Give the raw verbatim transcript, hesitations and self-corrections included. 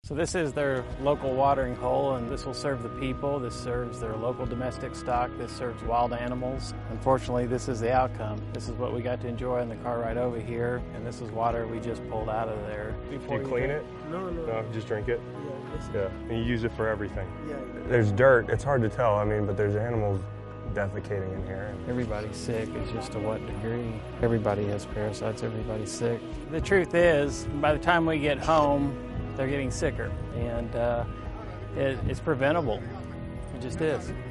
So this is their local watering hole, and this will serve the people. This serves their local domestic stock. This serves wild animals. Unfortunately, this is the outcome. This is what we got to enjoy on the car ride over here, and this is water we just pulled out of there. Do you clean it? No, no. No, just drink it? Yeah, this Yeah, and you use it for everything? Yeah. There's dirt. It's hard to tell, I mean, but there's animals defecating in here. Everybody's sick. It's just to what degree. Everybody has parasites. Everybody's sick. The truth is, by the time we get home, they're getting sicker, and uh, it, it's preventable. It just is.